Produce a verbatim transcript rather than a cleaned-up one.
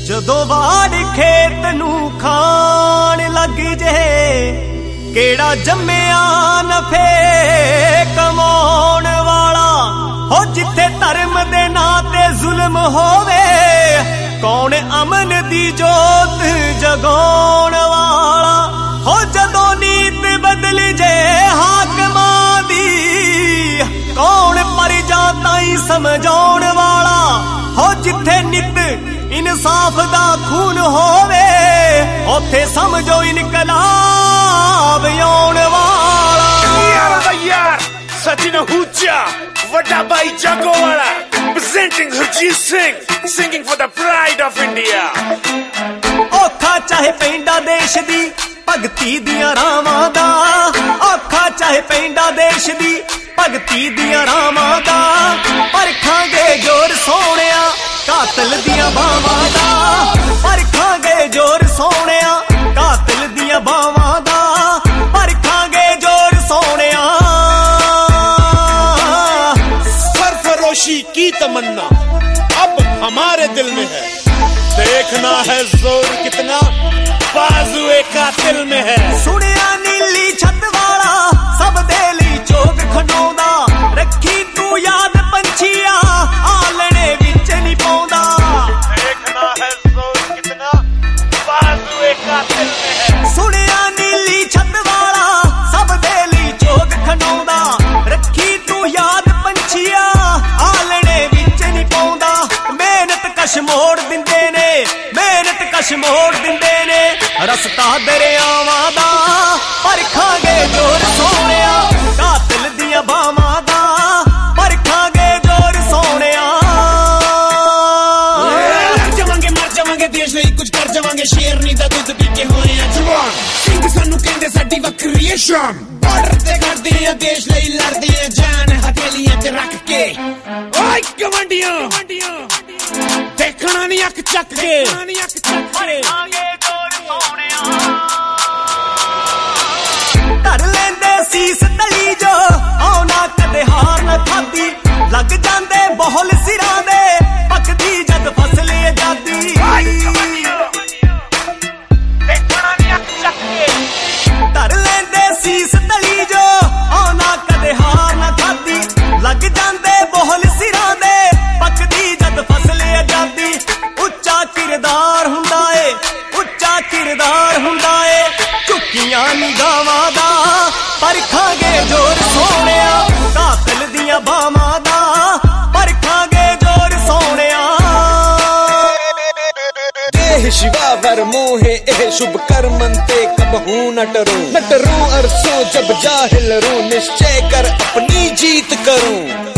ਜਦੋਂ ਵਾੜ ਖੇਤ ਨੂੰ ਖਾਣ ਲੱਗ ਜੇ ਕਿਹੜਾ ਜੰਮਿਆ ਨਫੇ ਕਮਾਉਣ ਵਾਲਾ ਹੋ ਜਿੱਥੇ ਧਰਮ ਦੇ ਨਾਂ ਤੇ ਜ਼ੁਲਮ ਹੋਵੇ ਕੌਣ ਅਮਨ ਦੀ ਜੋਤ ਜਗਾਉਣ ਵਾਲਾ ਹੋ ਜਦੋਂ ਨੀਤ ਬਦਲ ਜੇ ਹਾਕਮਾਂ ਦੀ ਕੌਣ ਪਰਜਾ ਤਾਈਂ ਸਮਝਾਉਣ ਵਾਲਾ ਹੋ ਜਿੱਥੇ ਨਿਤ इंसाफ दा खून होवे ओथे समझो इनकलाब आउण वाला यार दा यार सचिन हुजा वड्डा भाई जागोवाला presenting Harjeet Singh singing for the pride of India औखा चाहे पेंडा देश दी भगती दियां रावां दा औखा चाहे पेंडा देश दी भगती दियां रावां दा परखांगे जोर सोहणिया कातल दियां बावां दा परखांगे जोर सोहणिया कातल दियां बावां दा परखांगे जोर सोहणिया सरफरोशी की तमन्ना अब हमारे दिल में है देखना है जोर कितना बाजुए कातिल में है सुनिया नीली छत वाला सब दे ली चोग खंडोंदा रखी तू याद पंछिया आलने विच नहीं पाउंदा देखना है जोर कितना बाजुए कातिल में है सुनिया नीली छत वाला सब दे ली चोग खंडोंदा रखी तू याद पंछिया आलने विच नहीं पाउंदा मेहनत कश मोड़ दिंदे ने मेहनत कश मोड़ दिंदे ने रस्ता दरियावां दा परखांगे जोर सोहणिया कातिल दियां बावां दा परखांगे जोर सोहणिया लड़ जावांगे मर जावांगे देश ਲਈ कुछ कर जावांगे शेरनी दा दुੱਧ ਪੀ ਕੇ ਹੋਏ ਆ ਜਵਾਨ ਸਿੰਘ ਸਾਨੂੰ ਕਹਿੰਦੇ ਸਾਡੀ ਵੱਖਰੀ ਏ ਸ਼ਾਨ ਬਾਰਡਰ ਤੇ ਕਰਦੇ ਆ ਦੇਸ਼ ਲਈ ਲੜਦੇ ਆ ਜਾਨ ਹਥੇਲੀਆਂ 'ਚ ਰੱਖ ਕੇ ਓਏ ਗਵੰਡੀਆਂ ਦੇਖਣਾ ਨਹੀਂ ਅੱਖ ਚੱਕ ਕੇ परखांगे जोर सोहणिया धर लेंदे सीस तली जो आउना कदे हार न खादी लग जांदे बहुल सिरां दे पकदी जद फसल आजादी देखना नहीं अख चक के धर लेंदे सीस तली जो आउना कदे हार न खादी लग जांदे बहुल सिरां दे पकदी जद फसल आजादी उच्चा किरदार हुंदा ए उच्चा किरदार हुंदा ए झुकियां निगाहां दा परखांगे जोर सोहणिया कातिल दियां बावां दा परखांगे जोर सोहणिया देह शिवा वर मोहे एह शुभ कर्मन ते कबहू न डरो न डरो अरसों जब जाहिल रो निश्चय कर अपनी जीत करूं